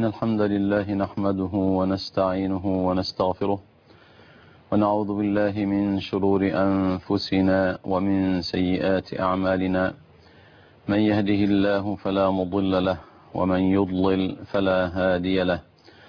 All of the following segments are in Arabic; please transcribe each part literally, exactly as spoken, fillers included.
الحمد لله نحمده ونستعينه ونستغفره ونعوذ بالله من شرور أنفسنا ومن سيئات أعمالنا. من يهده الله فلا مضل له ومن يضلل فلا هادي له،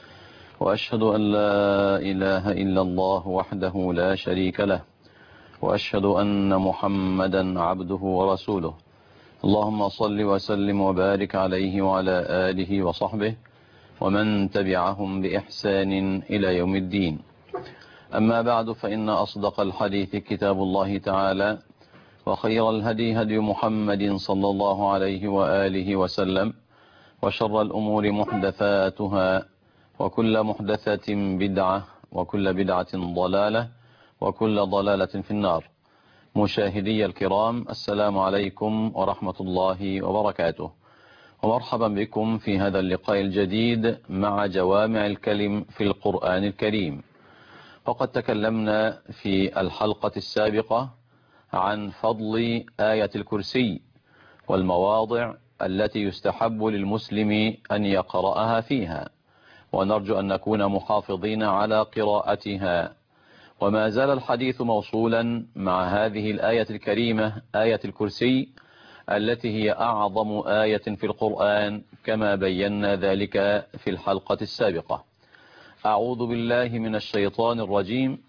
وأشهد أن لا إله إلا الله وحده لا شريك له، وأشهد أن محمدا عبده ورسوله. اللهم صل وسلم وبارك عليه وعلى آله وصحبه ومن تبعهم بإحسان إلى يوم الدين. أما بعد، فإن أصدق الحديث كتاب الله تعالى، وخير الهدي هدي محمد صلى الله عليه وآله وسلم، وشر الأمور محدثاتها، وكل محدثة بدعة، وكل بدعة ضلالة، وكل ضلالة في النار. مشاهدي الكرام، السلام عليكم ورحمة الله وبركاته، ومرحبا بكم في هذا اللقاء الجديد مع جوامع الكلم في القرآن الكريم. وقد تكلمنا في الحلقة السابقة عن فضل آية الكرسي والمواضع التي يستحب للمسلم أن يقرأها فيها، ونرجو أن نكون محافظين على قراءتها. وما زال الحديث موصولا مع هذه الآية الكريمة، آية الكرسي، التي هي أعظم آية في القرآن كما بينا ذلك في الحلقة السابقة. أعوذ بالله من الشيطان الرجيم.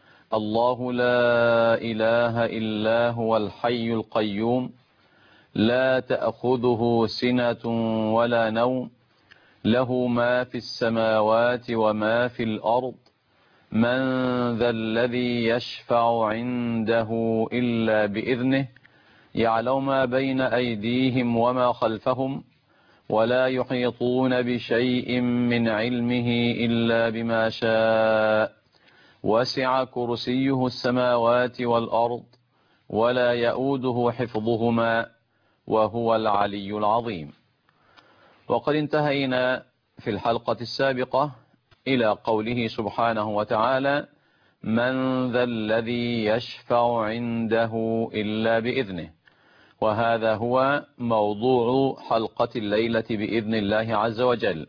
الله لا إله إلا هو الحي القيوم، لا تأخذه سنة ولا نوم، له ما في السماوات وما في الأرض، من ذا الذي يشفع عنده إلا بإذنه، يعلم ما بين أيديهم وما خلفهم، ولا يحيطون بشيء من علمه إلا بما شاء، وسع كرسيه السماوات والأرض، ولا يؤوده حفظهما، وهو العلي العظيم. وقد انتهينا في الحلقة السابقة إلى قوله سبحانه وتعالى: من ذا الذي يشفع عنده إلا بإذنه. وهذا هو موضوع حلقة الليلة بإذن الله عز وجل.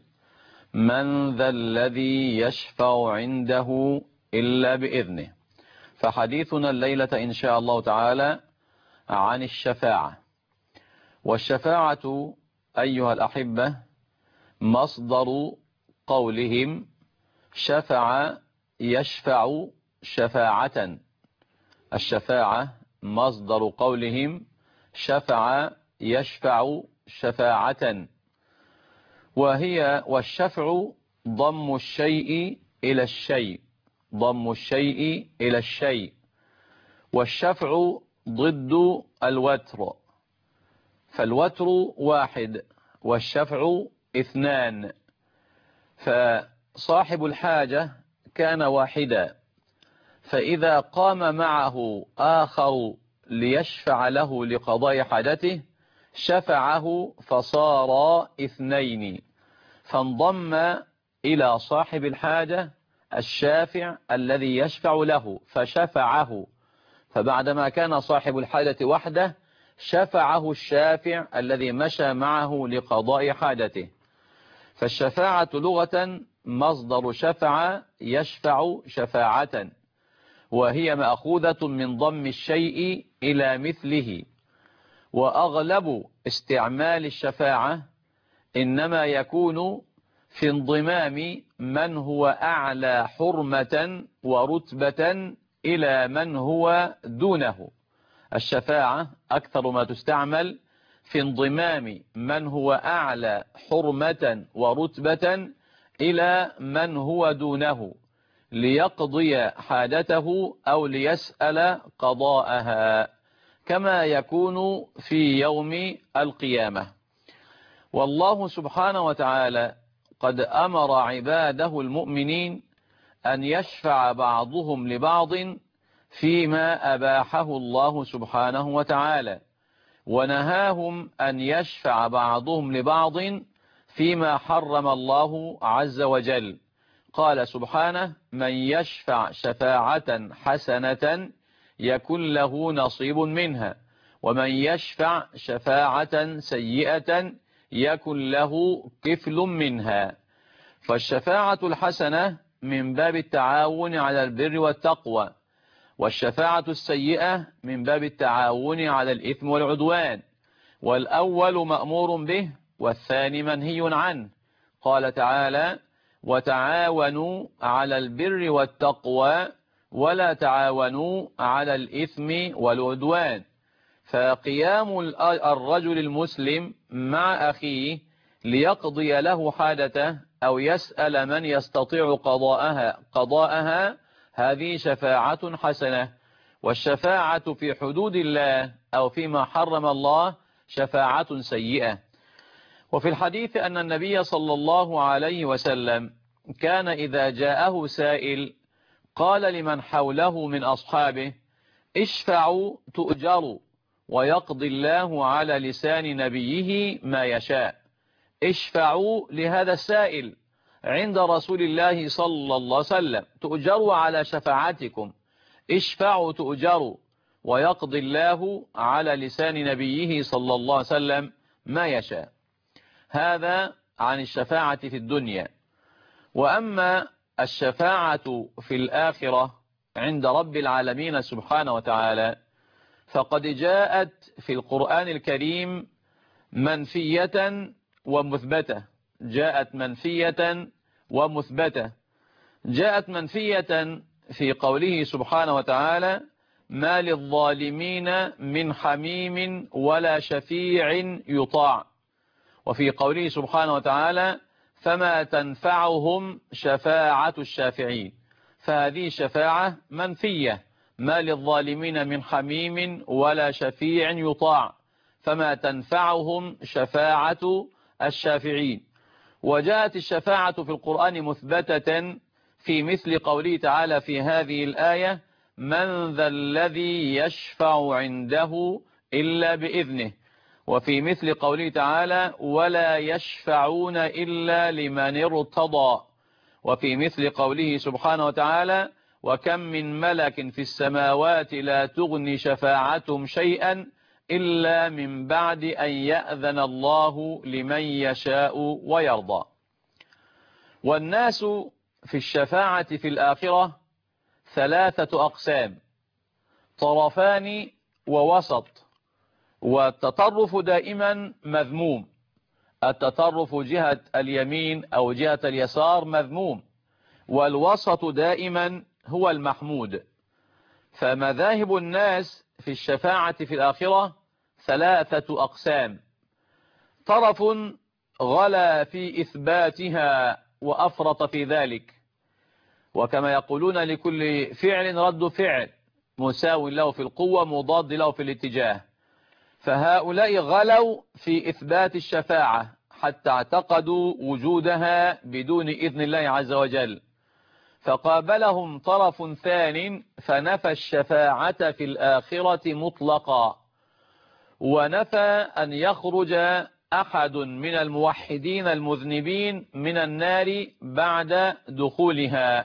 من ذا الذي يشفع عنده إلا بإذنه. فحديثنا الليلة إن شاء الله تعالى عن الشفاعة. والشفاعة أيها الأحبة مصدر قولهم شفع يشفع شفاعة. الشفاعة مصدر قولهم شفع يشفع شفاعة، وهي والشفع ضم الشيء إلى الشيء، ضم الشيء إلى الشيء. والشفع ضد الوتر، فالوتر واحد والشفع اثنان. فصاحب الحاجة كان واحدا، فإذا قام معه آخر ليشفع له لقضاء حاجته شفعه فصار اثنين، فانضم إلى صاحب الحاجة الشافع الذي يشفع له فشفعه، فبعدما كان صاحب الحاجة وحده شفعه الشافع الذي مشى معه لقضاء حاجته. فالشفاعة لغة مصدر شفع يشفع شفاعة، وهي مأخوذة من ضم الشيء إلى مثله. وأغلب استعمال الشفاعة إنما يكون في انضمام من هو أعلى حرمة ورتبة إلى من هو دونه. الشفاعة أكثر ما تستعمل في انضمام من هو أعلى حرمة ورتبة إلى من هو دونه ليقضي حاجته أو ليسأل قضاءها، كما يكون في يوم القيامة. والله سبحانه وتعالى قد أمر عباده المؤمنين أن يشفع بعضهم لبعض فيما أباحه الله سبحانه وتعالى، ونهاهم أن يشفع بعضهم لبعض فيما حرم الله عز وجل. قال سبحانه: من يشفع شفاعة حسنة يكن له نصيب منها، ومن يشفع شفاعة سيئة يكن له كفل منها. فالشفاعة الحسنة من باب التعاون على البر والتقوى، والشفاعة السيئة من باب التعاون على الإثم والعدوان، والأول مأمور به والثاني منهي عنه. قال تعالى: وتعاونوا على البر والتقوى ولا تعاونوا على الإثم والعدوان. فقيام الرجل المسلم مع أخيه ليقضي له حاجته أو يسأل من يستطيع قضاءها قضاءها هذه شفاعة حسنة. والشفاعة في حدود الله أو فيما حرم الله شفاعة سيئة. وفي الحديث أن النبي صلى الله عليه وسلم كان إذا جاءه سائل قال لمن حوله من أصحابه: اشفعوا تؤجروا، ويقضي الله على لسان نبيه ما يشاء. اشفعوا لهذا السائل عند رسول الله صلى الله عليه وسلم، تؤجروا على شفاعتكم، اشفعوا تؤجروا، ويقضي الله على لسان نبيه صلى الله عليه وسلم ما يشاء. هذا عن الشفاعة في الدنيا. وأما الشفاعة في الآخرة عند رب العالمين سبحانه وتعالى فقد جاءت في القرآن الكريم منفية ومثبتة. جاءت منفية ومثبتة. جاءت منفية في قوله سبحانه وتعالى: ما للظالمين من حميم ولا شفيع يطاع. وفي قوله سبحانه وتعالى: فما تنفعهم شفاعة الشافعين. فهذه شفاعة منفية، ما للظالمين من حميم ولا شفيع يطاع، فما تنفعهم شفاعة الشافعين. وجاءت الشفاعة في القرآن مثبتة في مثل قوله تعالى في هذه الآية: من ذا الذي يشفع عنده إلا بإذنه. وفي مثل قوله تعالى: ولا يشفعون إلا لمن ارتضى. وفي مثل قوله سبحانه وتعالى: وكم من ملك في السماوات لا تغني شفاعتهم شيئا إلا من بعد أن يأذن الله لمن يشاء ويرضى. والناس في الشفاعة في الآخرة ثلاثة أقسام: طرفان ووسط. والتطرف دائما مذموم. التطرف جهة اليمين أو جهة اليسار مذموم، والوسط دائما هو المحمود. فمذاهب الناس في الشفاعة في الآخرة ثلاثة أقسام: طرف غلا في إثباتها وأفرط في ذلك، وكما يقولون لكل فعل رد فعل، مساو له في القوة مضاد له في الاتجاه. فهؤلاء غلوا في إثبات الشفاعة حتى اعتقدوا وجودها بدون إذن الله عز وجل. فقابلهم طرف ثان فنفى الشفاعة في الآخرة مطلقا، ونفى أن يخرج أحد من الموحدين المذنبين من النار بعد دخولها.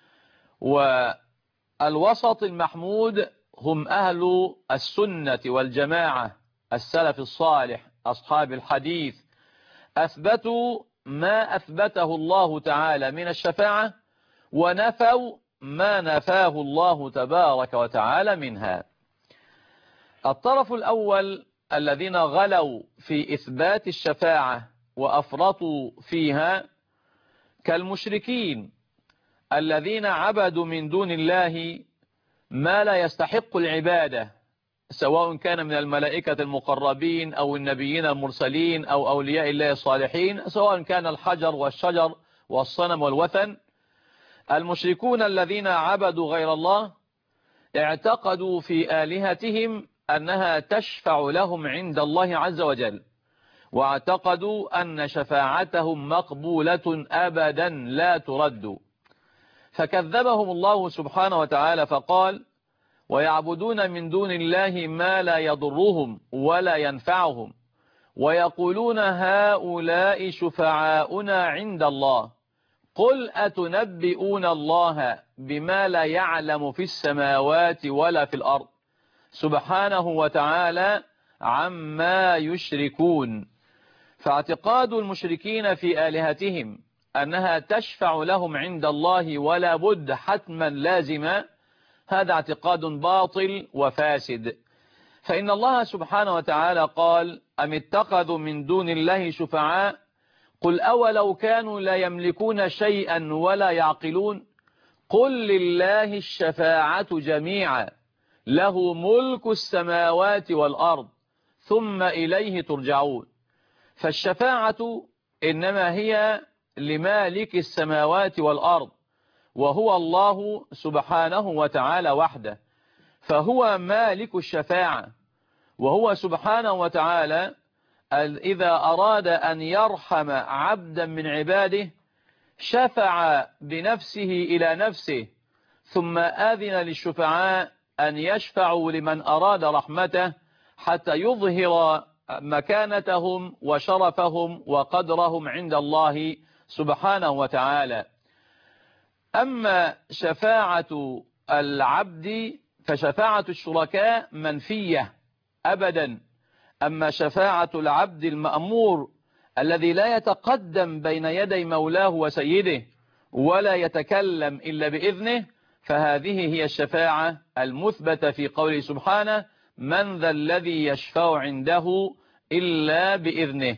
والوسط المحمود هم أهل السنة والجماعة، السلف الصالح، أصحاب الحديث، أثبتوا ما أثبته الله تعالى من الشفاعة، ونفوا ما نفاه الله تبارك وتعالى منها. الطرف الأول الذين غلوا في إثبات الشفاعة وأفرطوا فيها كالمشركين الذين عبدوا من دون الله ما لا يستحق العبادة، سواء كان من الملائكة المقربين أو النبيين المرسلين أو أولياء الله الصالحين، سواء كان الحجر والشجر والصنم والوثن. المشركون الذين عبدوا غير الله اعتقدوا في آلهتهم أنها تشفع لهم عند الله عز وجل، واعتقدوا أن شفاعتهم مقبولة أبدا لا ترد. فكذبهم الله سبحانه وتعالى فقال: ويعبدون من دون الله ما لا يضرهم ولا ينفعهم ويقولون هؤلاء شفعاؤنا عند الله قل أتنبئون الله بما لا يعلم في السماوات ولا في الأرض سبحانه وتعالى عما يشركون. فاعتقاد المشركين في آلهتهم أنها تشفع لهم عند الله ولا بد حتما لازما، هذا اعتقاد باطل وفاسد. فإن الله سبحانه وتعالى قال: أم اتخذوا من دون الله شفعاء قل أولو كانوا لا يملكون شيئا ولا يعقلون قل لله الشفاعة جميعا له ملك السماوات والأرض ثم إليه ترجعون. فالشفاعة إنما هي لمالك السماوات والأرض، وهو الله سبحانه وتعالى وحده، فهو مالك الشفاعة. وهو سبحانه وتعالى إذا أراد أن يرحم عبدا من عباده شفع بنفسه إلى نفسه، ثم آذن للشفعاء أن يشفعوا لمن أراد رحمته حتى يظهر مكانتهم وشرفهم وقدرهم عند الله سبحانه وتعالى. أما شفاعة العبد فشفاعة الشركاء منفية أبدا. أما شفاعة العبد المأمور الذي لا يتقدم بين يدي مولاه وسيده ولا يتكلم إلا بإذنه، فهذه هي الشفاعة المثبتة في قوله سبحانه: من ذا الذي يشفع عنده إلا بإذنه.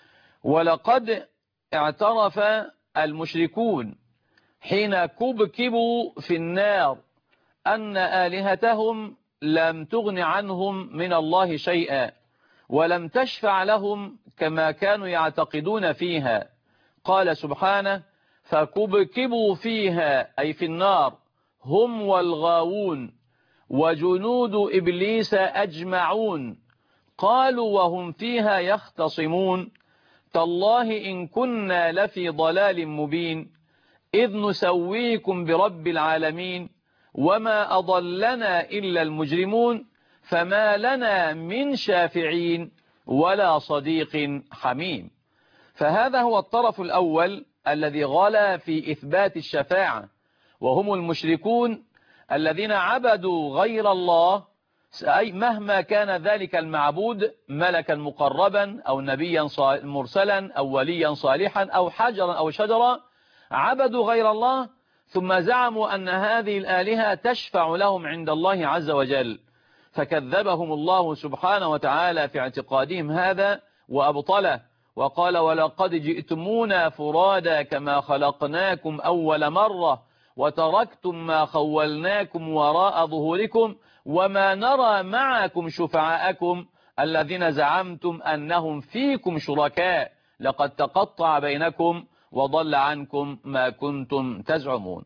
ولقد اعترف المشركون حين كبكبوا في النار أن آلهتهم لم تغن عنهم من الله شيئا ولم تشفع لهم كما كانوا يعتقدون فيها. قال سبحانه: فكبكبوا فيها أي في النار هم والغاوون وجنود إبليس أجمعون قالوا وهم فيها يختصمون تالله إن كنا لفي ضلال مبين إذ نسويكم برب العالمين وما أضلنا إلا المجرمون فما لنا من شافعين ولا صديق حميم. فهذا هو الطرف الأول الذي غلا في إثبات الشفاعة، وهم المشركون الذين عبدوا غير الله، أي مهما كان ذلك المعبود ملكا مقربا أو نبيا مرسلا أو وليا صالحا أو حجرا أو شجرا، عبدوا غير الله ثم زعموا أن هذه الآلهة تشفع لهم عند الله عز وجل، فكذبهم الله سبحانه وتعالى في اعتقادهم هذا وأبطله، وقال: ولقد جئتمونا فرادا كما خلقناكم أول مرة وتركتم ما خولناكم وراء ظهوركم وما نرى معكم شفعاءكم الذين زعمتم أنهم فيكم شركاء لقد تقطع بينكم وضل عنكم ما كنتم تزعمون.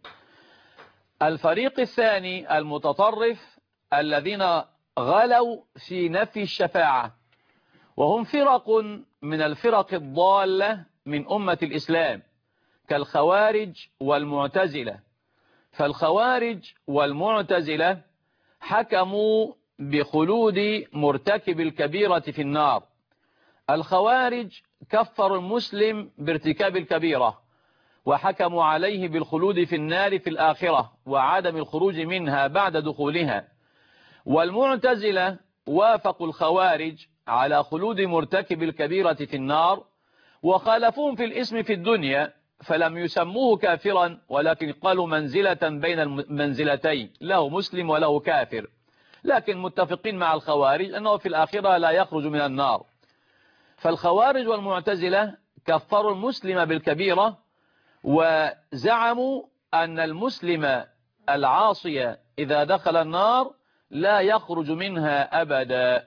الفريق الثاني المتطرف الذين غلوا في نفي الشفاعة، وهم فرق من الفرق الضالة من أمة الإسلام كالخوارج والمعتزلة. فالخوارج والمعتزلة حكموا بخلود مرتكب الكبيرة في النار. الخوارج كفروا المسلم بارتكاب الكبيرة وحكموا عليه بالخلود في النار في الآخرة وعدم الخروج منها بعد دخولها. والمعتزلة وافقوا الخوارج على خلود مرتكب الكبيرة في النار وخالفوهم في الاسم في الدنيا، فلم يسموه كافرا ولكن قالوا منزلة بين المنزلتين، له مسلم وله كافر، لكن متفقين مع الخوارج أنه في الآخرة لا يخرج من النار. فالخوارج والمعتزلة كفروا المسلم بالكبيرة وزعموا أن المسلم العاصي إذا دخل النار لا يخرج منها أبدا.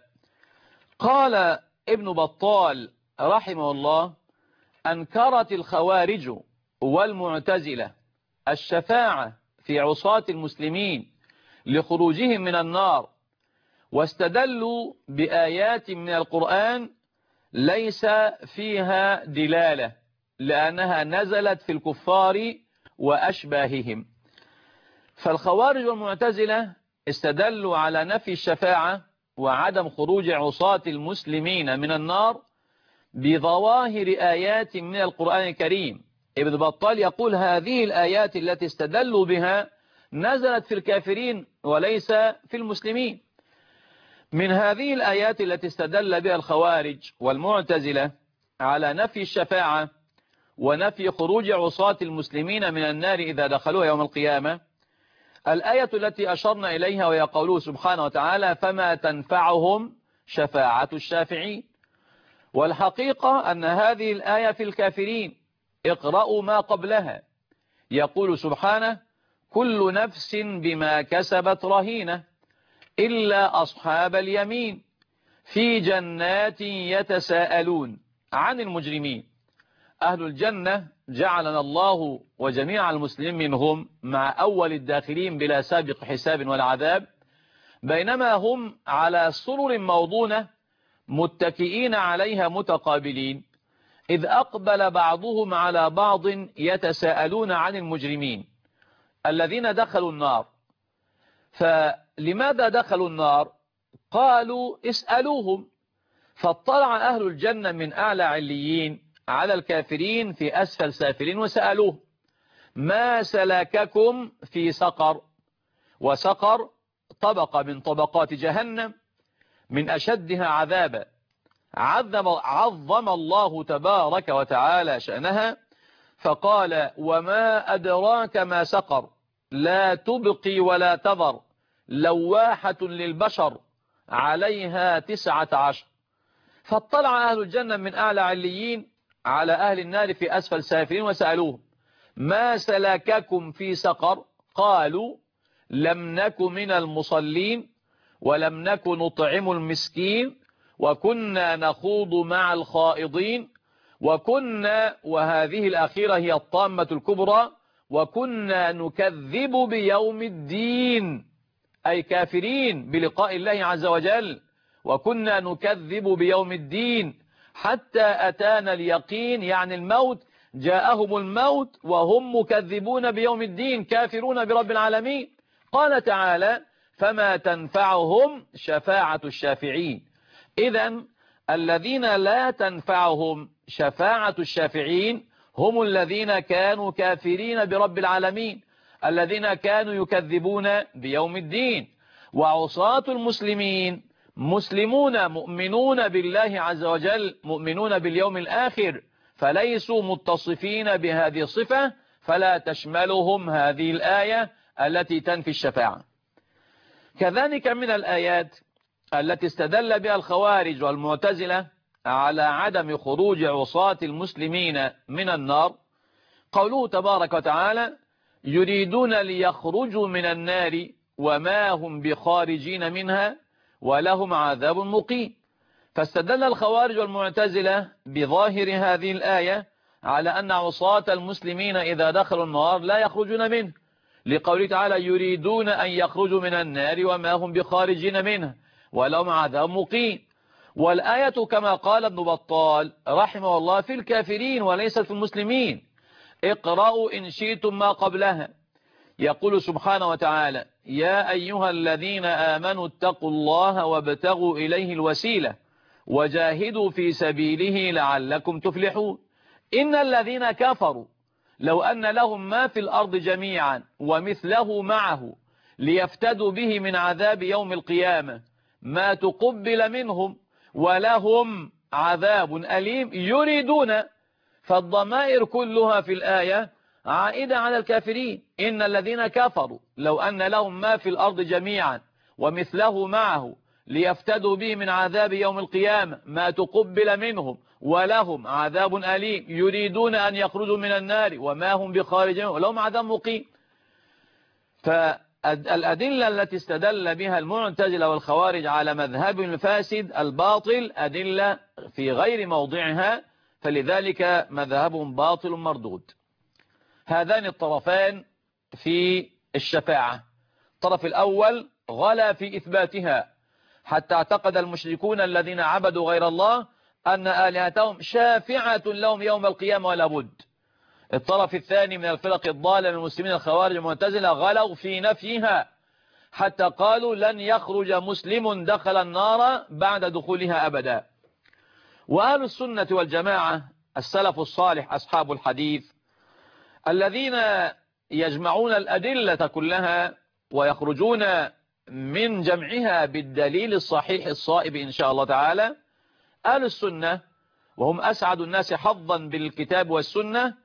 قال ابن بطال رحمه الله: أنكرت الخوارج والمعتزلة الشفاعة في عصاة المسلمين لخروجهم من النار، واستدلوا بآيات من القرآن ليس فيها دلالة لأنها نزلت في الكفار وأشباههم. فالخوارج والمعتزلة استدلوا على نفي الشفاعة وعدم خروج عصاة المسلمين من النار بظواهر آيات من القرآن الكريم. ابن بطال يقول: هذه الآيات التي استدلوا بها نزلت في الكافرين وليس في المسلمين. من هذه الآيات التي استدل بها الخوارج والمعتزلة على نفي الشفاعة ونفي خروج عصاة المسلمين من النار إذا دخلوها يوم القيامة الآية التي أشرنا إليها، وهي قوله سبحانه وتعالى فما تنفعهم شفاعة الشافعين. والحقيقة أن هذه الآية في الكافرين، اقرأوا ما قبلها. يقول سبحانه كل نفس بما كسبت رهينة إلا أصحاب اليمين في جنات يتساءلون عن المجرمين. أهل الجنة جعلنا الله وجميع المسلمين منهم مع أول الداخلين بلا سابق حساب ولا عذاب، بينما هم على سرر موضونة متكئين عليها متقابلين، إذ أقبل بعضهم على بعض يتساءلون عن المجرمين الذين دخلوا النار. فلماذا دخلوا النار؟ قالوا اسألوهم. فاطلع أهل الجنة من أعلى عليين على الكافرين في أسفل سافلين وسألوه ما سلككم في سقر؟ وسقر طبقة من طبقات جهنم من أشدها عذابا، عظم, عظم الله تبارك وتعالى شأنها فقال وما أدراك ما سقر لا تبقي ولا تذر لواحة للبشر عليها تسعة عشر. فاطلع أهل الجنة من أعلى عليين على أهل النار في أسفل سافلين وسألوهم ما سلككم في سقر؟ قالوا لم نك من المصلين ولم نك نطعم المسكين وكنا نخوض مع الخائضين وكنا، وهذه الأخيرة هي الطامة الكبرى، وكنا نكذب بيوم الدين، أي كافرين بلقاء الله عز وجل، وكنا نكذب بيوم الدين حتى أتانا اليقين، يعني الموت، جاءهم الموت وهم مكذبون بيوم الدين كافرون برب العالمين. قال تعالى فما تنفعهم شفاعة الشافعين. إذن الذين لا تنفعهم شفاعة الشافعين هم الذين كانوا كافرين برب العالمين، الذين كانوا يكذبون بيوم الدين. وعصاة المسلمين مسلمون مؤمنون بالله عز وجل، مؤمنون باليوم الآخر، فليسوا متصفين بهذه الصفة، فلا تشملهم هذه الآية التي تنفي الشفاعة. كذلك من الآيات التي استدل بها الخوارج والمعتزلة على عدم خروج عصاة المسلمين من النار قوله تبارك وتعالى يريدون ليخرجوا من النار وما هم بخارجين منها ولهم عذاب مقيم. فاستدل الخوارج والمعتزلة بظاهر هذه الآية على أن عصاة المسلمين إذا دخلوا النار لا يخرجون منه، لقوله تعالى يريدون أن يخرجوا من النار وما هم بخارجين منها ولهم عذاب مقيم. والآية كما قال ابن بطال رحمه الله في الكافرين وليست في المسلمين. اقرأوا إن شئتم ما قبلها. يقول سبحانه وتعالى يا أيها الذين آمنوا اتقوا الله وابتغوا إليه الوسيلة وجاهدوا في سبيله لعلكم تفلحون. إن الذين كفروا لو أن لهم ما في الأرض جميعا ومثله معه ليفتدوا به من عذاب يوم القيامة ما تقبل منهم ولهم عذاب أليم يريدون. فالضمائر كلها في الآية عائدة على الكافرين. إن الذين كفروا لو أن لهم ما في الأرض جميعا ومثله معه ليفتدوا به من عذاب يوم القيامة ما تقبل منهم ولهم عذاب أليم يريدون أن يخرجوا من النار وما هم بخارجين ولهم عذاب مقيم. فالأدلة التي استدل بها المعتزلة والخوارج على مذهب الفاسد الباطل أدلة في غير موضعها، فلذلك مذهبهم باطل مردود. هذان الطرفان في الشفاعة. الطرف الأول غلا في إثباتها حتى اعتقد المشركون الذين عبدوا غير الله أن آلهتهم شافعة لهم يوم القيامة ولا بد. الطرف الثاني من الفرق الضالة من المسلمين الخوارج المعتزلة غلوا في نفيها حتى قالوا لن يخرج مسلم دخل النار بعد دخولها أبدا. وأهل السنة والجماعة السلف الصالح أصحاب الحديث الذين يجمعون الأدلة كلها ويخرجون من جمعها بالدليل الصحيح الصائب إن شاء الله تعالى، أهل السنة وهم أسعد الناس حظا بالكتاب والسنة،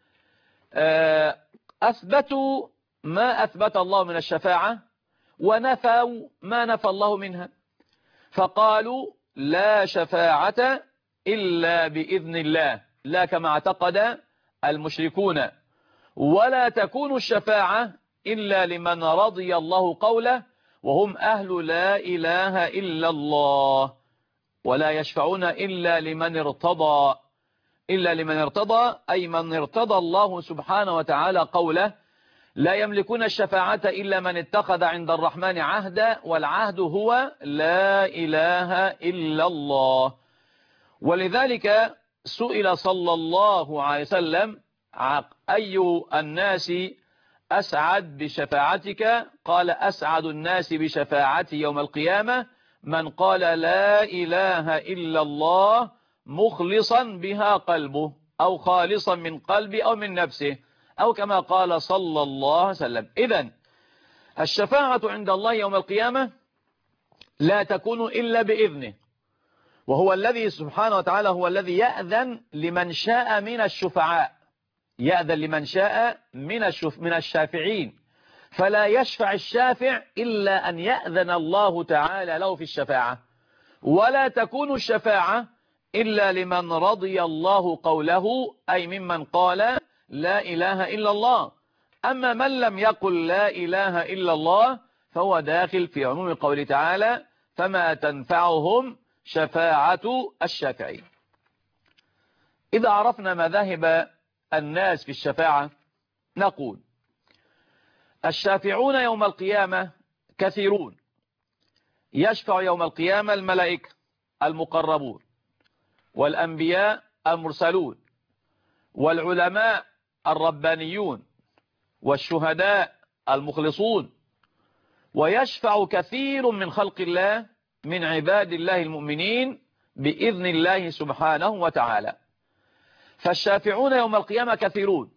أثبتوا ما أثبت الله من الشفاعة ونفوا ما نفى الله منها، فقالوا لا شفاعة إلا بإذن الله، لا كما اعتقد المشركون، ولا تكون الشفاعة إلا لمن رضي الله قوله وهم أهل لا إله إلا الله، ولا يشفعون إلا لمن ارتضى، إلا لمن ارتضى أي من ارتضى الله سبحانه وتعالى قوله لا يملكون الشفاعة إلا من اتخذ عند الرحمن عهدا، والعهد هو لا إله إلا الله. ولذلك سئل صلى الله عليه وسلم أي الناس أسعد بشفاعتك؟ قال أسعد الناس بشفاعتي يوم القيامة من قال لا إله إلا الله مخلصا بها قلبه، أو خالصا من قلبه أو من نفسه، أو كما قال صلى الله عليه وسلم. إذن الشفاعة عند الله يوم القيامة لا تكون إلا بإذنه، وهو الذي سبحانه وتعالى هو الذي يأذن لمن شاء من الشفعاء، يأذن لمن شاء من الشف من الشافعين، فلا يشفع الشافع إلا أن يأذن الله تعالى له في الشفاعة، ولا تكون الشفاعة إلا لمن رضي الله قوله، أي ممن قال لا إله إلا الله. أما من لم يقل لا إله إلا الله فهو داخل في عموم قوله تعالى فما تنفعهم شفاعة الشافعين. إذا عرفنا مذاهب الناس في الشفاعة نقول الشافعون يوم القيامة كثيرون، يشفع يوم القيامة الملائكة المقربون، والأنبياء المرسلون، والعلماء الربانيون، والشهداء المخلصون، ويشفع كثير من خلق الله من عباد الله المؤمنين بإذن الله سبحانه وتعالى. فالشافعون يوم القيامة كثيرون،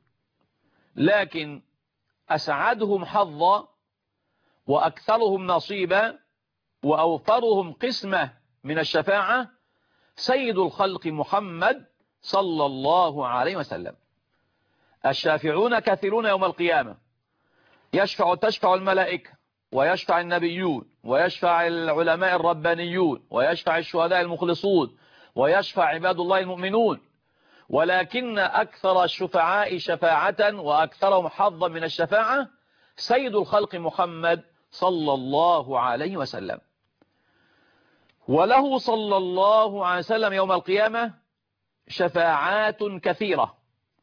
لكن أسعدهم حظا وأكثرهم نصيبا وأوفرهم قسمة من الشفاعة سيد الخلق محمد صلى الله عليه وسلم. الشافعون كثيرون يوم القيامة، يشفع تشفع الملائكة، ويشفع النبيون، ويشفع العلماء الربانيون، ويشفع الشهداء المخلصون، ويشفع عباد الله المؤمنون، ولكن أكثر الشفعاء شفاعة وأكثرهم حظا من الشفاعة سيد الخلق محمد صلى الله عليه وسلم. وله صلى الله عليه وسلم يوم القيامة شفاعات كثيرة،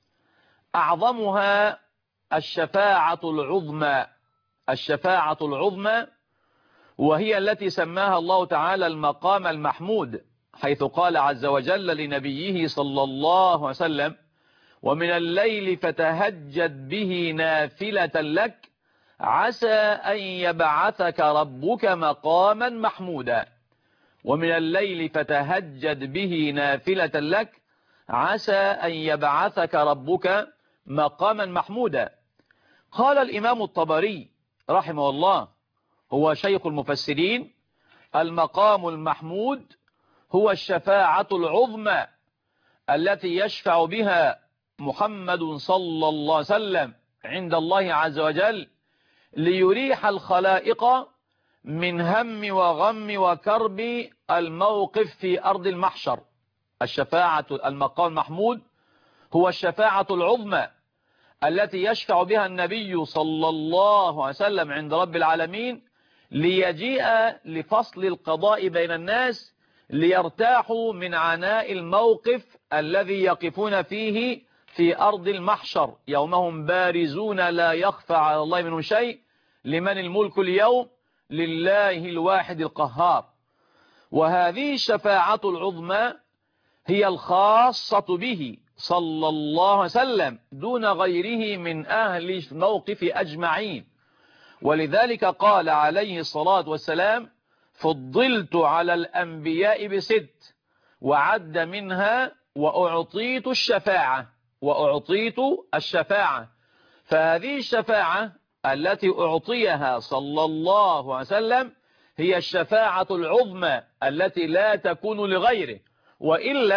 أعظمها الشفاعة العظمى، الشفاعة العظمى، وهي التي سماها الله تعالى المقام المحمود، حيث قال عز وجل لنبيه صلى الله عليه وسلم ومن الليل فتهجد به نافلة لك عسى أن يبعثك ربك مقاما محمودا. ومن الليل فتهجد به نافلة لك عسى أن يبعثك ربك مقاما محمودا. قال الإمام الطبري رحمه الله هو شيخ المفسرين المقام المحمود هو الشفاعة العظمى التي يشفع بها محمد صلى الله عليه وسلم عند الله عز وجل ليريح الخلائق من هم وغم وكرب الموقف في أرض المحشر. الشفاعة المقام المحمود هو الشفاعة العظمى التي يشفع بها النبي صلى الله عليه وسلم عند رب العالمين ليجيء لفصل القضاء بين الناس ليرتاحوا من عناء الموقف الذي يقفون فيه في أرض المحشر يومهم بارزون لا يخفى على الله منهم شيء لمن الملك اليوم لله الواحد القهار. وهذه الشفاعة العظمى هي الخاصة به صلى الله عليه وسلم دون غيره من أهل الموقف أجمعين. ولذلك قال عليه الصلاة والسلام فضلت على الأنبياء بست وعد منها وأعطيت الشفاعة، وأعطيت الشفاعة. فهذه الشفاعة التي أعطيها صلى الله عليه وسلم هي الشفاعة العظمى التي لا تكون لغيره، وإلا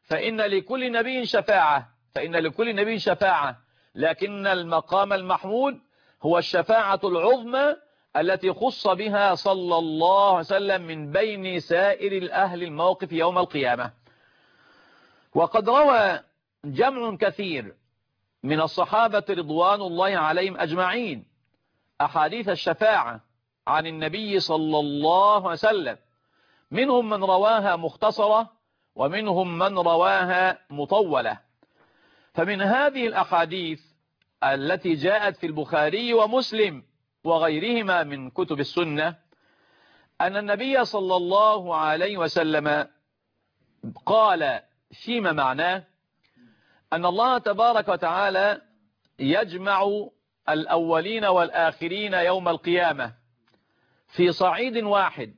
فإن لكل نبي شفاعة فإن لكل نبي شفاعة لكن المقام المحمود هو الشفاعة العظمى التي خص بها صلى الله عليه وسلم من بين سائر الأهل الموقف يوم القيامة. وقد روى جمع كثير من الصحابة رضوان الله عليهم أجمعين أحاديث الشفاعة عن النبي صلى الله عليه وسلم، منهم من رواها مختصرة ومنهم من رواها مطولة. فمن هذه الأحاديث التي جاءت في البخاري ومسلم وغيرهما من كتب السنة أن النبي صلى الله عليه وسلم قال فيما معناه أن الله تبارك وتعالى يجمع الأولين والآخرين يوم القيامة في صعيد واحد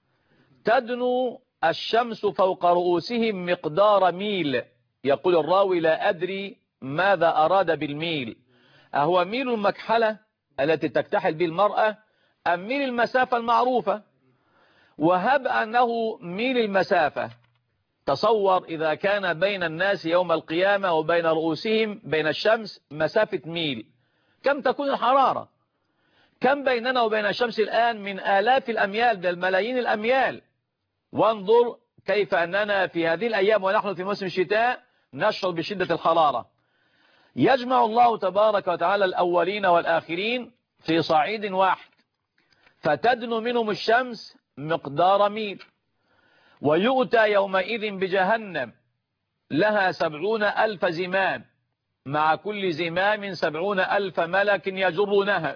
تدنو الشمس فوق رؤوسهم مقدار ميل. يقول الراوي لا أدري ماذا أراد بالميل، أهو ميل المكحلة التي تكتحل به المرأة أم ميل المسافة المعروفة؟ وهب أنه ميل المسافة، تصور إذا كان بين الناس يوم القيامة وبين رؤوسهم بين الشمس مسافة ميل، كم تكون الحرارة؟ كم بيننا وبين الشمس الآن؟ من آلاف الأميال، بل ملايين الأميال. وانظر كيف أننا في هذه الأيام ونحن في موسم الشتاء نشعر بشدة الحرارة. يجمع الله تبارك وتعالى الأولين والآخرين في صعيد واحد فتدنو منهم الشمس مقدار ميل، ويؤتى يومئذ بجهنم لها سبعون ألف زمام، مع كل زمام سبعون ألف ملك يجرونها.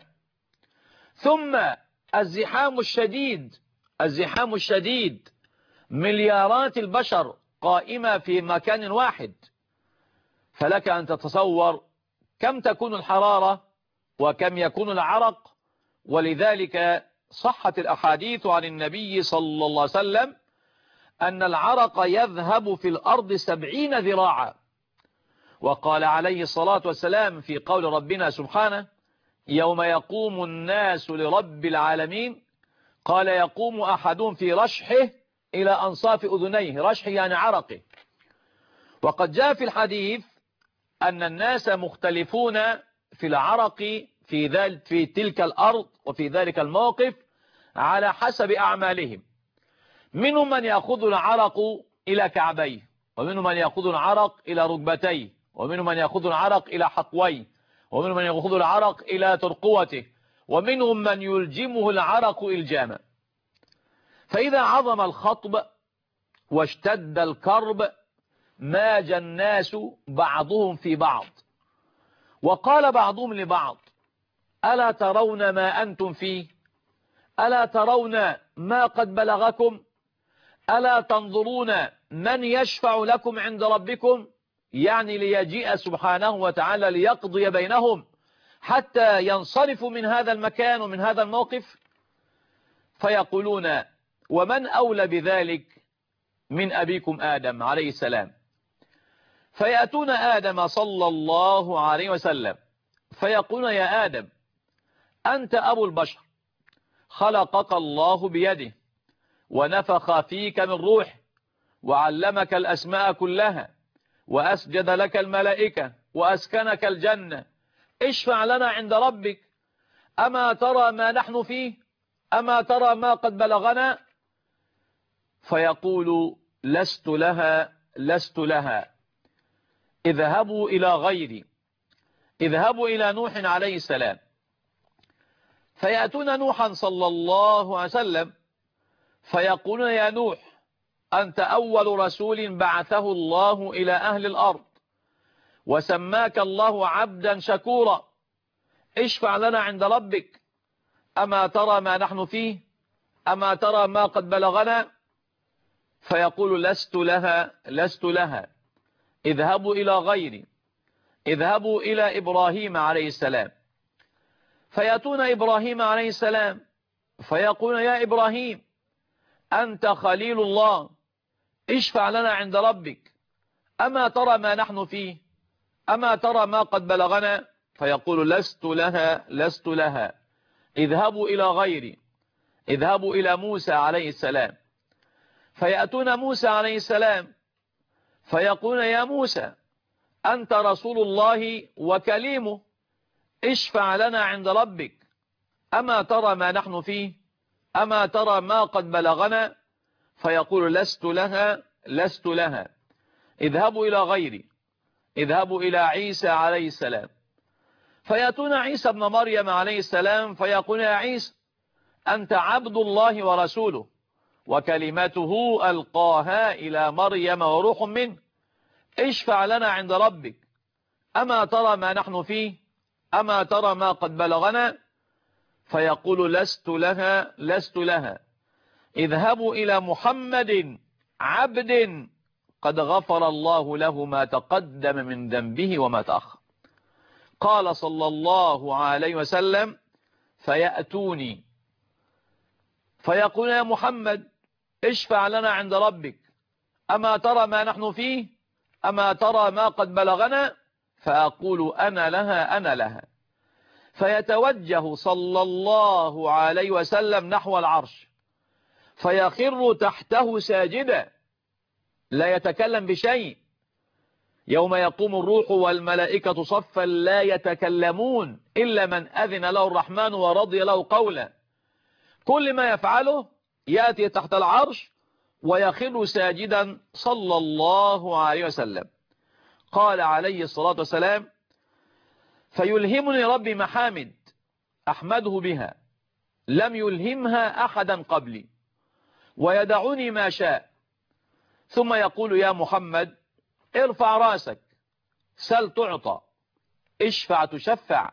ثم الزحام الشديد الزحام الشديد مليارات البشر قائمة في مكان واحد، فلك أن تتصور كم تكون الحرارة وكم يكون العرق. ولذلك صحت الأحاديث عن النبي صلى الله عليه وسلم أن العرق يذهب في الأرض سبعين ذراعا. وقال عليه الصلاة والسلام في قول ربنا سبحانه يوم يقوم الناس لرب العالمين، قال يقوم أحدهم في رشحه إلى أنصاف أذنيه، رشحه يعني عرقه. وقد جاء في الحديث أن الناس مختلفون في العرق في, ذلك في تلك الأرض وفي ذلك الموقف على حسب أعمالهم. منهم من يأخذ العرق إلى كعبيه، ومنهم من يأخذ العرق إلى ركبتيه، ومنهم من يأخذ العرق إلى حقويه، ومنهم من يأخذ العرق إلى ترقوته، ومنهم من يلجمه العرق إلجاما. فإذا عظم الخطب واشتد الكرب ماج الناس بعضهم في بعض، وقال بعضهم لبعض ألا ترون ما أنتم فيه؟ ألا ترون ما قد بلغكم؟ ألا تنظرون من يشفع لكم عند ربكم؟ يعني ليجيء سبحانه وتعالى ليقضي بينهم حتى ينصرفوا من هذا المكان ومن هذا الموقف. فيقولون ومن أولى بذلك من أبيكم آدم عليه السلام؟ فيأتون آدم صلى الله عليه وسلم فيقولون يا آدم أنت أبو البشر، خلقك الله بيده ونفخ فيك من روح وعلمك الأسماء كلها وأسجد لك الملائكة وأسكنك الجنة، اشفع لنا عند ربك. أما ترى ما نحن فيه؟ أما ترى ما قد بلغنا؟ فيقول لست لها لست لها اذهبوا إلى غيري، اذهبوا إلى نوح عليه السلام. فيأتون نوحا صلى الله عليه وسلم فيقولون يا نوح أنت أول رسول بعثه الله إلى أهل الأرض، وسماك الله عبدا شكورا، اشفع لنا عند ربك. أما ترى ما نحن فيه؟ أما ترى ما قد بلغنا؟ فيقول لست لها لست لها اذهبوا إلى غيري، اذهبوا إلى إبراهيم عليه السلام. فيأتون إبراهيم عليه السلام فيقولون يا إبراهيم أنت خليل الله، اشفع لنا عند ربك. أما ترى ما نحن فيه؟ أما ترى ما قد بلغنا؟ فيقول لست لها لست لها اذهبوا إلى غيري، اذهبوا إلى موسى عليه السلام. فيأتون موسى عليه السلام فيقول يا موسى أنت رسول الله وكليمه، اشفع لنا عند ربك، أما ترى ما نحن فيه، أما ترى ما قد بلغنا؟ فيقول لست لها لست لها، اذهبوا إلى غيري، اذهبوا إلى عيسى عليه السلام. فيأتون عيسى ابن مريم عليه السلام فيقول يا عيسى أنت عبد الله ورسوله وكلمته ألقاها إلى مريم وروح منه، اشفع لنا عند ربك، أما ترى ما نحن فيه، أما ترى ما قد بلغنا؟ فيقول لست لها لست لها، اذهبوا إلى محمد عبد قد غفر الله له ما تقدم من ذنبه وما تأخر. قال صلى الله عليه وسلم فيأتوني فيقول يا محمد اشفع لنا عند ربك، أما ترى ما نحن فيه، أما ترى ما قد بلغنا؟ فأقول أنا لها أنا لها. فيتوجه صلى الله عليه وسلم نحو العرش فيخر تحته ساجدا لا يتكلم بشيء. يوم يقوم الروح والملائكة صفا لا يتكلمون إلا من أذن له الرحمن ورضي له قولا. كل ما يفعله يأتي تحت العرش ويخر ساجدا صلى الله عليه وسلم. قال عليه الصلاة والسلام فيلهمني ربي محامد أحمده بها لم يلهمها أحدا قبلي ويدعني ما شاء، ثم يقول يا محمد ارفع راسك سل تعطى اشفع تشفع،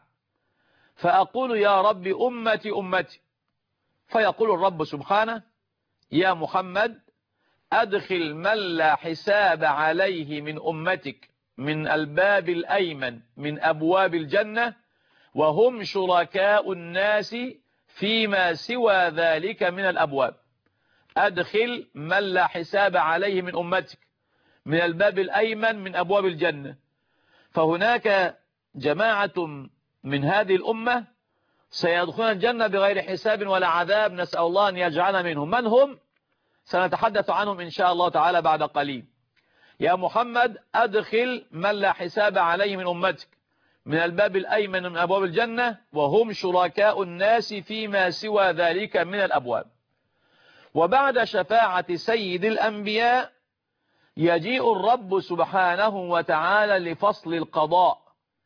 فأقول يا رب أمتي أمتي، فيقول الرب سبحانه يا محمد أدخل من لا حساب عليه من أمتك من الباب الأيمن من أبواب الجنة وهم شركاء الناس فيما سوى ذلك من الأبواب. أدخل من لا حساب عليه من أمتك من الباب الأيمن من أبواب الجنة. فهناك جماعة من هذه الأمة سيدخلون الجنة بغير حساب ولا عذاب، نسأل الله أن يجعلنا منهم. من هم؟ سنتحدث عنهم إن شاء الله تعالى بعد قليل. يا محمد أدخل من لا حساب عليه من أمتك من الباب الأيمن من أبواب الجنة وهم شركاء الناس فيما سوى ذلك من الأبواب. وبعد شفاعة سيد الأنبياء يجيء الرب سبحانه وتعالى لفصل القضاء،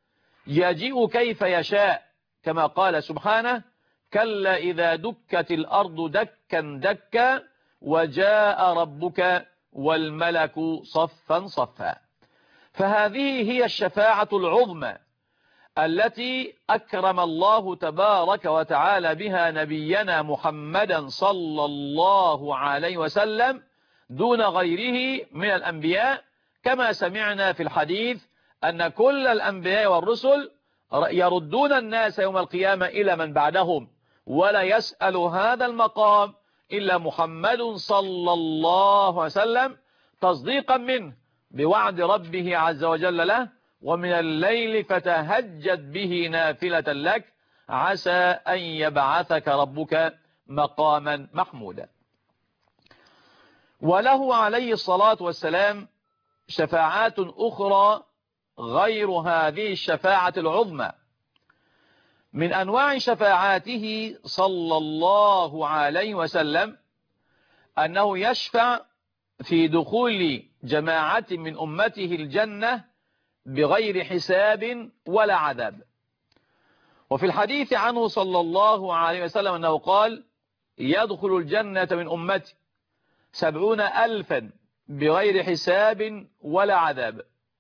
يجيء كيف يشاء كما قال سبحانه كلا إذا دكت الأرض دكا دكا وجاء ربك والملك صفا صفا. فهذه هي الشفاعة العظمى التي أكرم الله تبارك وتعالى بها نبينا محمدا صلى الله عليه وسلم دون غيره من الأنبياء، كما سمعنا في الحديث أن كل الأنبياء والرسل يردون الناس يوم القيامة إلى من بعدهم، ولا يسأل هذا المقام إلا محمد صلى الله عليه وسلم تصديقا منه بوعد ربه عز وجل له ومن الليل فتهجد به نافلة لك عسى أن يبعثك ربك مقاما محمودا. وله عليه الصلاة والسلام شفاعات أخرى غير هذه الشفاعة العظمى. من أنواع شفاعاته صلى الله عليه وسلم أنه يشفع في دخول جماعة من أمته الجنة بغير حساب ولا عذاب. وفي الحديث عنه صلى الله عليه وسلم أنه قال يدخل الجنة من أمتي سبعون ألفا بغير حساب ولا عذاب.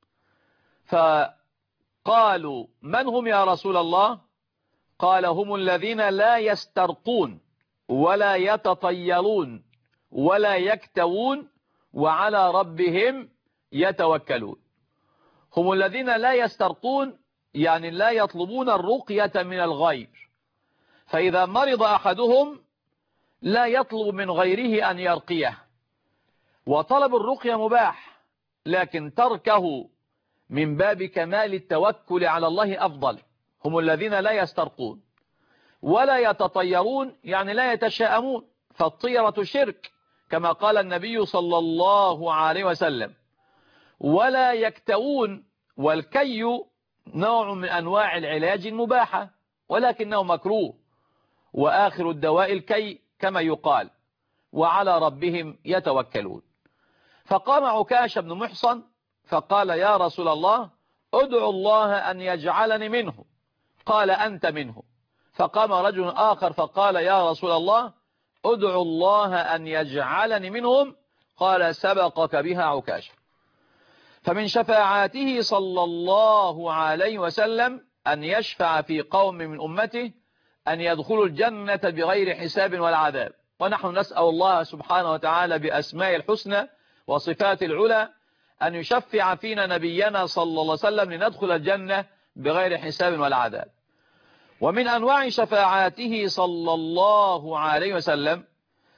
فقالوا من هم يا رسول الله؟ قال هم الذين لا يسترقون ولا يتطيرون ولا يكتوون وعلى ربهم يتوكلون. هم الذين لا يسترقون يعني لا يطلبون الرقية من الغير، فإذا مرض أحدهم لا يطلب من غيره أن يرقيه، وطلب الرقية مباح، لكن تركه من باب كمال التوكل على الله أفضل. هم الذين لا يسترقون ولا يتطيرون يعني لا يتشاءمون، فالطيرة شرك كما قال النبي صلى الله عليه وسلم. ولا يكتوون، والكي نوع من أنواع العلاج المباحة ولكنه مكروه، وآخر الدواء الكي كما يقال، وعلى ربهم يتوكلون. فقام عكاش بن محصن فقال يا رسول الله ادعو الله أن يجعلني منه. قال أنت منه. فقام رجل آخر فقال يا رسول الله ادعو الله أن يجعلني منهم. قال سبقك بها عكاش. فمن شفاعاته صلى الله عليه وسلم أن يشفع في قوم من أمته أن يدخلوا الجنة بغير حساب ولا عذاب. ونحن نسأل الله سبحانه وتعالى بأسماء الحسنى وصفات العلى أن يشفع فينا نبينا صلى الله عليه وسلم لندخل الجنة بغير حساب ولا عذاب. ومن أنواع شفاعاته صلى الله عليه وسلم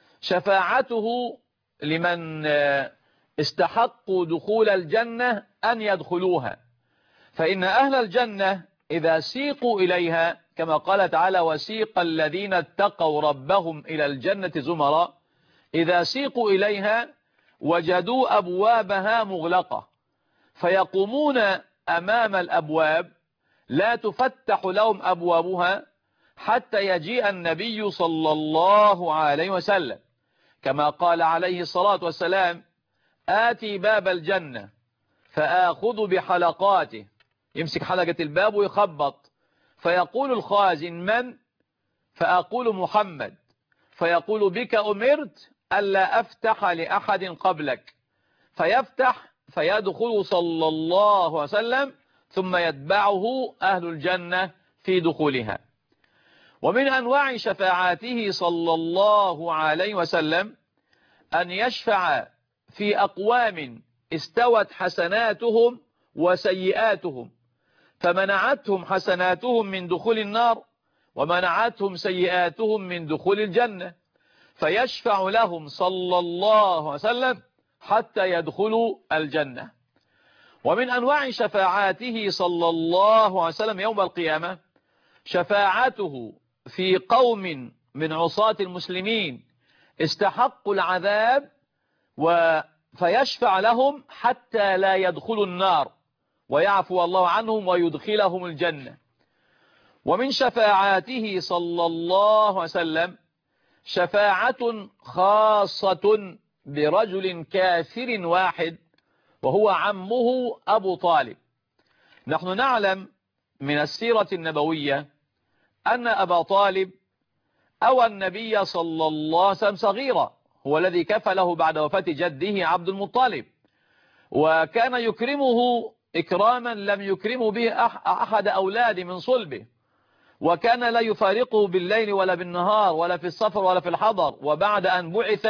شفاعته لمن استحقوا دخول الجنة أن يدخلوها. فإن أهل الجنة إذا سيقوا إليها كما قال تعالى وسيق الذين اتقوا ربهم إلى الجنة زمرا، إذا سيقوا إليها وجدوا أبوابها مغلقة فيقومون أمام الأبواب لا تفتح لهم أبوابها حتى يجيء النبي صلى الله عليه وسلم كما قال عليه الصلاة والسلام آتي باب الجنة فآخذ بحلقاته، يمسك حلقة الباب ويخبط فيقول الخازن من؟ فأقول محمد، فيقول بك أمرت ألا أفتح لأحد قبلك، فيفتح فيدخل صلى الله عليه وسلم ثم يتبعه أهل الجنة في دخولها. ومن أنواع شفاعاته صلى الله عليه وسلم أن يشفع في أقوام استوت حسناتهم وسيئاتهم فمنعتهم حسناتهم من دخول النار ومنعتهم سيئاتهم من دخول الجنة، فيشفع لهم صلى الله عليه وسلم حتى يدخلوا الجنة. ومن أنواع شفاعاته صلى الله عليه وسلم يوم القيامة شفاعته في قوم من عصاة المسلمين استحقوا العذاب فيشفع لهم حتى لا يدخلوا النار ويعفو الله عنهم ويدخلهم الجنة. ومن شفاعاته صلى الله عليه وسلم شفاعة خاصة برجل كافر واحد وهو عمه أبو طالب. نحن نعلم من السيرة النبوية أن أبا طالب أوى النبي صلى الله عليه وسلم صغيرا، هو الذي كفله بعد وفاة جده عبد المطلب، وكان يكرمه إكراما لم يكرمه به أحد أولاده من صلبه، وكان لا يفارقه بالليل ولا بالنهار ولا في السفر ولا في الحضر، وبعد أن بعث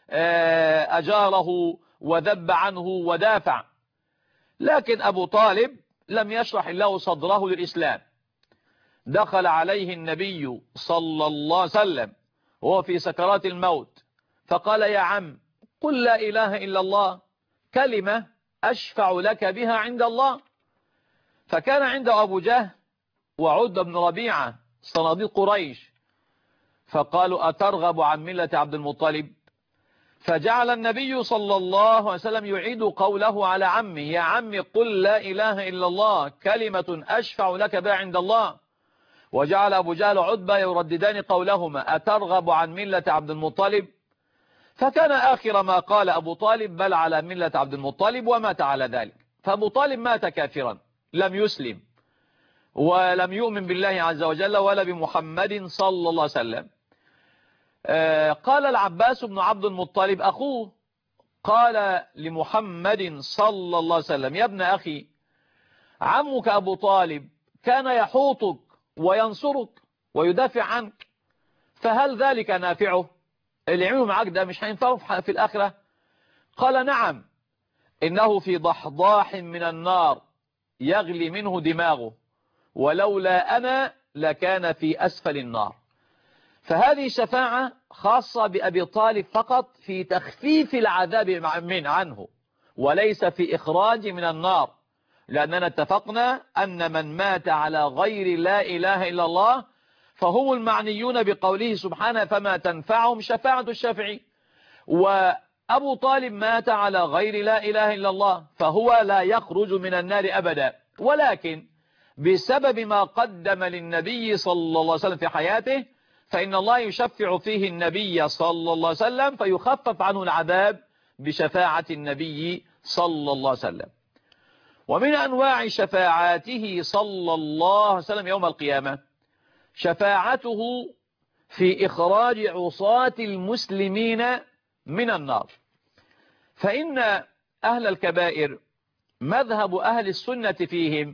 أجاره وذب عنه ودافع. لكن أبو طالب لم يشرح الله صدره للإسلام. دخل عليه النبي صلى الله عليه وسلم وهو في سكرات الموت فقال يا عم قل لا إله إلا الله كلمة أشفع لك بها عند الله. فكان عنده أبو جهل وعد بن ربيعة صناديق قريش فقالوا أترغب عن ملة عبد المطلب؟ فجعل النبي صلى الله عليه وسلم يعيد قوله على عمه يا عم قل لا إله إلا الله كلمة أشفع لك بها عند الله، وجعل أبو جهل عتبة يرددان قولهما أترغب عن ملة عبد المطلب؟ فكان آخر ما قال أبو طالب بل على ملة عبد المطلب ومات على ذلك. فأبو طالب مات كافرا لم يسلم ولم يؤمن بالله عز وجل ولا بمحمد صلى الله عليه وسلم. قال العباس بن عبد المطلب أخوه قال لمحمد صلى الله عليه وسلم يا ابن أخي عمك أبو طالب كان يحوطك وينصرك ويدافع عنك، فهل ذلك نافعه؟ اللي عمله معك ده مش هينفعه في الآخرة؟ قال نعم إنه في ضحضاح من النار يغلي منه دماغه ولولا أنا لكان في أسفل النار. فهذه شفاعة خاصة بأبي طالب فقط في تخفيف العذاب من عنه وليس في إخراج من النار، لأننا اتفقنا أن من مات على غير لا إله إلا الله فهم المعنيون بقوله سبحانه فما تنفعهم شفاعة الشافعين. أبو طالب مات على غير لا إله إلا الله، فهو لا يخرج من النار أبدا، ولكن بسبب ما قدم للنبي صلى الله عليه وسلم في حياته فإن الله يشفع فيه النبي صلى الله عليه وسلم فيخفف عنه العذاب بشفاعة النبي صلى الله عليه وسلم. ومن أنواع شفاعاته صلى الله عليه وسلم يوم القيامة شفاعته في إخراج عصاة المسلمين من النار. فإن أهل الكبائر مذهب أهل السنة فيهم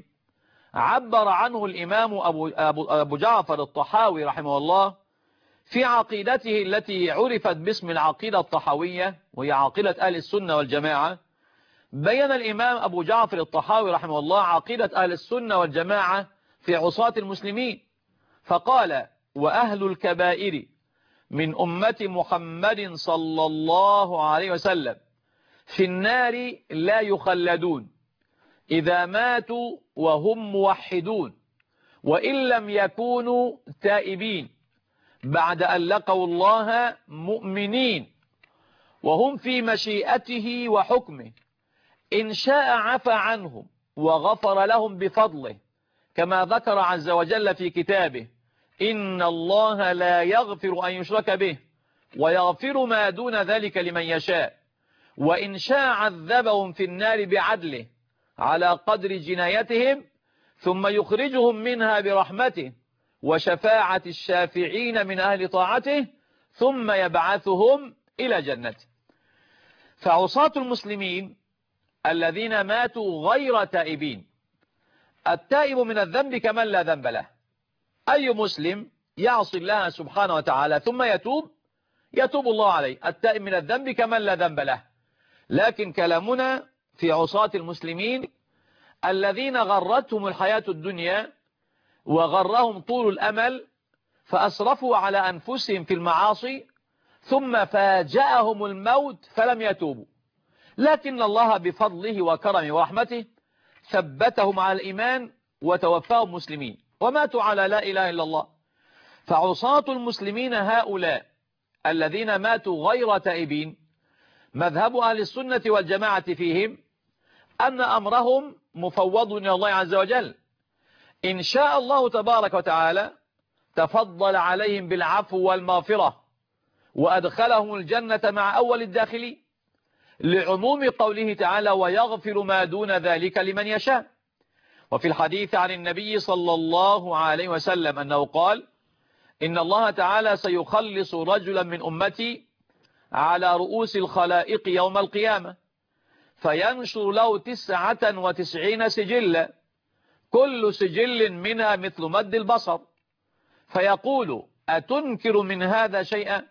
عبر عنه الإمام أبو, أبو, أبو جعفر الطحاوي رحمه الله في عقيدته التي عرفت باسم العقيدة الطحاوية، وهي عقيدة أهل السنة والجماعة. بين الإمام أبو جعفر الطحاوي رحمه الله عقيدة أهل السنة والجماعة في عصاة المسلمين، فقال: وأهل الكبائر من أمة محمد صلى الله عليه وسلم في النار لا يخلدون إذا ماتوا وهم موحدون وإن لم يكونوا تائبين بعد أن لقوا الله مؤمنين، وهم في مشيئته وحكمه، إن شاء عفى عنهم وغفر لهم بفضله، كما ذكر عز وجل في كتابه: إن الله لا يغفر أن يشرك به ويغفر ما دون ذلك لمن يشاء، وإن شاء عذبهم في النار بعدله على قدر جنايتهم ثم يخرجهم منها برحمته وشفاعة الشافعين من أهل طاعته ثم يبعثهم إلى جنته. فعصاة المسلمين الذين ماتوا غير تائبين، التائب من الذنب كمن لا ذنب له. أي مسلم يعصي الله سبحانه وتعالى ثم يتوب يتوب الله عليه، التائب من الذنب كمن لا ذنب له. لكن كلامنا في عصاة المسلمين الذين غرتهم الحياة الدنيا وغرهم طول الأمل فأسرفوا على أنفسهم في المعاصي ثم فاجأهم الموت فلم يتوبوا، لكن الله بفضله وكرمه ورحمته ثبتهم على الإيمان وتوفاهم مسلمين وماتوا على لا إله إلا الله. فعصاة المسلمين هؤلاء الذين ماتوا غير تائبين مذهب أهل السنة والجماعة فيهم أن أمرهم مفوض إلى الله عز وجل، إن شاء الله تبارك وتعالى تفضل عليهم بالعفو والمغفرة وأدخلهم الجنة مع أول الداخلين، لعموم قوله تعالى: ويغفر ما دون ذلك لمن يشاء. وفي الحديث عن النبي صلى الله عليه وسلم أنه قال: إن الله تعالى سيخلص رجلا من أمتي على رؤوس الخلائق يوم القيامة فينشر له تسعة وتسعين سجلا كل سجل منها مثل مد البصر، فيقول: أتنكر من هذا شيئا؟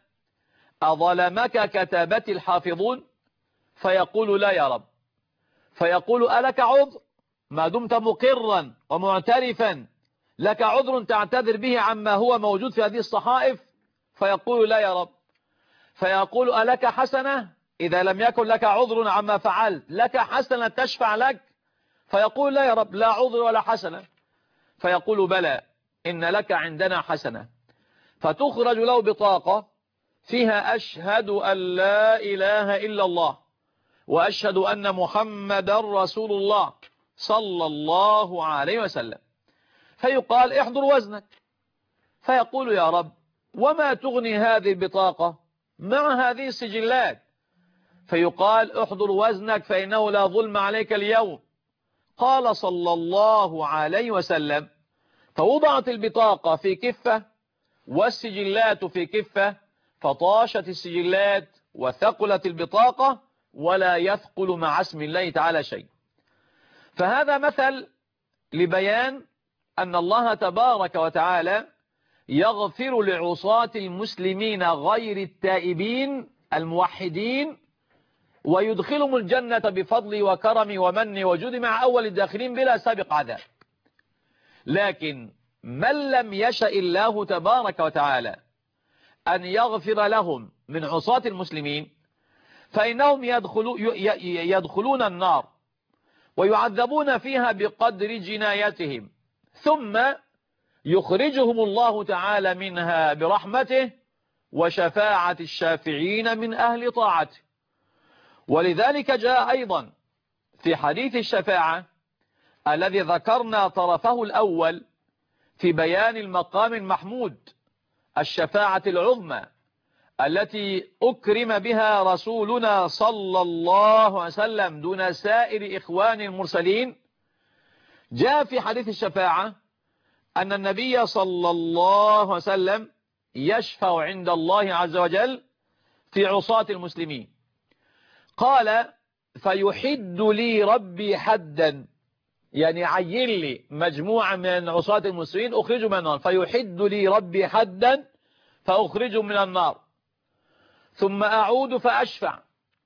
أظلمك كتابتي الحافظون؟ فيقول: لا يا رب. فيقول: ألك عذر؟ ما دمت مقرا ومعترفا لك عذر تعتذر به عما هو موجود في هذه الصحائف؟ فيقول: لا يا رب. فيقول: ألك حسنة؟ إذا لم يكن لك عذر عما فعلت لك حسنة تشفع لك؟ فيقول: لا يا رب، لا عذر ولا حسنة. فيقول: بلى، إن لك عندنا حسنة. فتخرج له بطاقة فيها: أشهد أن لا إله إلا الله وأشهد أن محمد رسول الله صلى الله عليه وسلم. فيقال: احضر وزنك. فيقول: يا رب، وما تغني هذه البطاقة مع هذه السجلات؟ فيقال: احضر وزنك فإنه لا ظلم عليك اليوم. قال صلى الله عليه وسلم: فوضعت البطاقة في كفة والسجلات في كفة، فطاشت السجلات وثقلت البطاقة ولا يثقل مع اسم الله تعالى شيء. فهذا مثل لبيان أن الله تبارك وتعالى يغفر لعصاة المسلمين غير التائبين الموحدين ويدخلهم الجنة بفضل وكرم ومن وجود مع أول الداخلين بلا سابق عذاب. لكن من لم يشاء الله تبارك وتعالى أن يغفر لهم من عصاة المسلمين فإنهم يدخلون النار ويعذبون فيها بقدر جنايتهم، ثم يخرجهم الله تعالى منها برحمته وشفاعة الشافعين من أهل طاعته، ولذلك جاء أيضا في حديث الشفاعة الذي ذكرنا طرفه الأول في بيان المقام المحمود، الشفاعة العظمى التي أكرم بها رسولنا صلى الله عليه وسلم دون سائر إخوان المرسلين. جاء في حديث الشفاعة أن النبي صلى الله عليه وسلم يشفع عند الله عز وجل في عصاة المسلمين. قال: فيحد لي ربي حدا، يعني عين لي مجموعة من عصاة المسلمين أخرجوا من النار، فيحد لي ربي حدا فأخرجهم من النار، ثم أعود فأشفع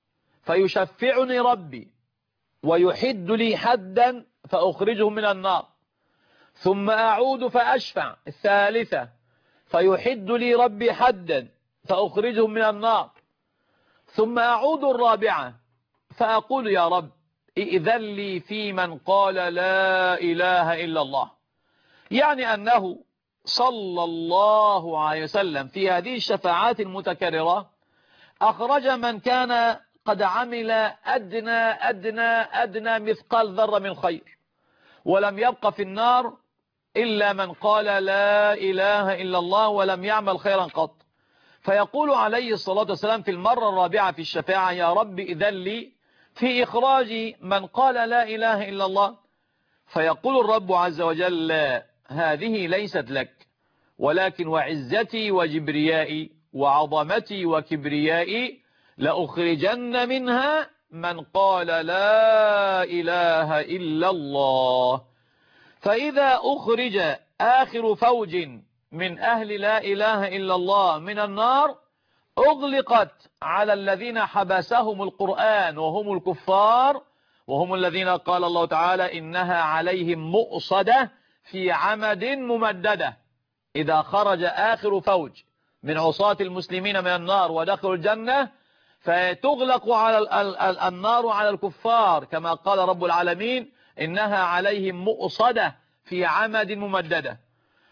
فيشفعني ربي ويحد لي حدا فأخرجهم من النار، ثم أعود فأشفع الثالثة فيحد لي ربي حدا فأخرجهم من النار، ثم أعود الرابعة فأقول: يا رب إذن لي في من قال لا إله إلا الله. يعني أنه صلى الله عليه وسلم في هذه الشفاعات المتكررة أخرج من كان قد عمل أدنى أدنى أدنى مثقال ذرة من خير، ولم يبق في النار إلا من قال لا إله إلا الله ولم يعمل خيرا قط. فيقول عليه الصلاة والسلام في المرة الرابعة في الشفاعة: يا رب إذن لي في إخراج من قال لا إله إلا الله. فيقول الرب عز وجل: لا، هذه ليست لك، ولكن وعزتي وجبريائي وعظمتي وكبريائي لأخرجن منها من قال لا إله إلا الله. فإذا أخرج آخر فوج من أهل لا إله إلا الله من النار أغلقت على الذين حبسهم القرآن وهم الكفار، وهم الذين قال الله تعالى: إنها عليهم مؤصدة في عمد ممددة. إذا خرج آخر فوج من عصاة المسلمين من النار ودخلوا الجنة فتغلق على النار على الكفار، كما قال رب العالمين: إنها عليهم مؤصدة في عمد ممددة.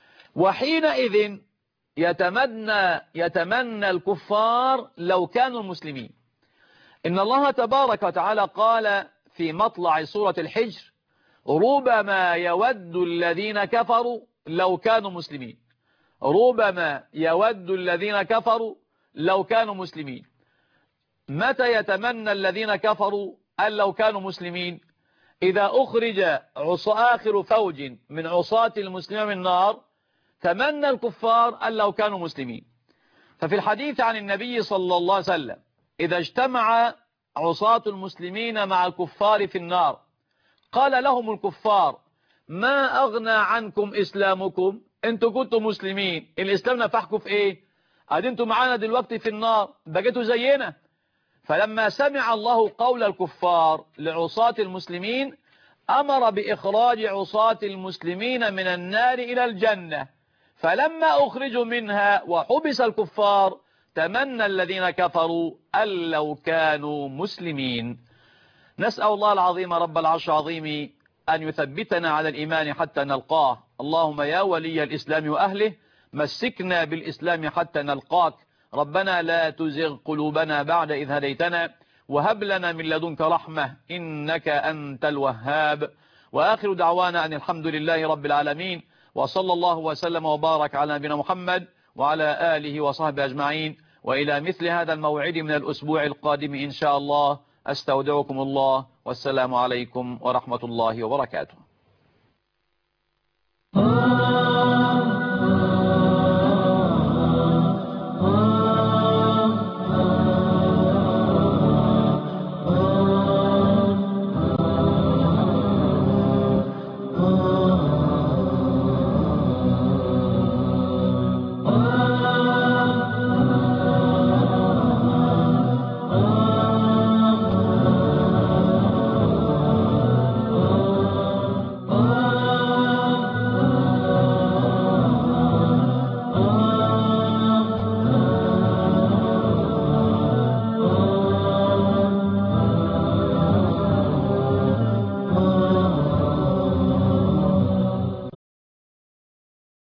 وحينئذ يتمنى يتمنى الكفار لو كانوا مسلمين. إن الله تبارك وتعالى قال في مطلع سورة الحجر: ربما يود الذين كفروا لو كانوا مسلمين. ربما يود الذين كفروا لو كانوا مسلمين. متى يتمنى الذين كفروا أن لو كانوا مسلمين؟ إذا أخرج آخر فوج من عصاة المسلمين من النار تمنى الكفار أن لو كانوا مسلمين. ففي الحديث عن النبي صلى الله عليه وسلم: إذا اجتمع عصاة المسلمين مع الكفار في النار قال لهم الكفار: ما أغنى عنكم إسلامكم؟ أنتوا كنتوا مسلمين، الإسلام نفعكم في إيه؟ أنتوا معانا دلوقتي في النار، بقيتوا زينا. فلما سمع الله قول الكفار لعصاة المسلمين أمر بإخراج عصاة المسلمين من النار إلى الجنة. فلما أخرجوا منها وحبس الكفار تمنى الذين كفروا أن لو كانوا مسلمين. نسأل الله العظيم رب العرش العظيم أن يثبتنا على الإيمان حتى نلقاه. اللهم يا ولي الإسلام وأهله مسكنا بالإسلام حتى نلقاك. ربنا لا تزغ قلوبنا بعد إذ هديتنا وهب لنا من لدنك رحمة إنك أنت الوهاب. وآخر دعوانا أن الحمد لله رب العالمين، وصلى الله وسلم وبارك على نبينا محمد وعلى آله وصحبه أجمعين. وإلى مثل هذا الموعد من الأسبوع القادم إن شاء الله أستودعكم الله، والسلام عليكم ورحمة الله وبركاته.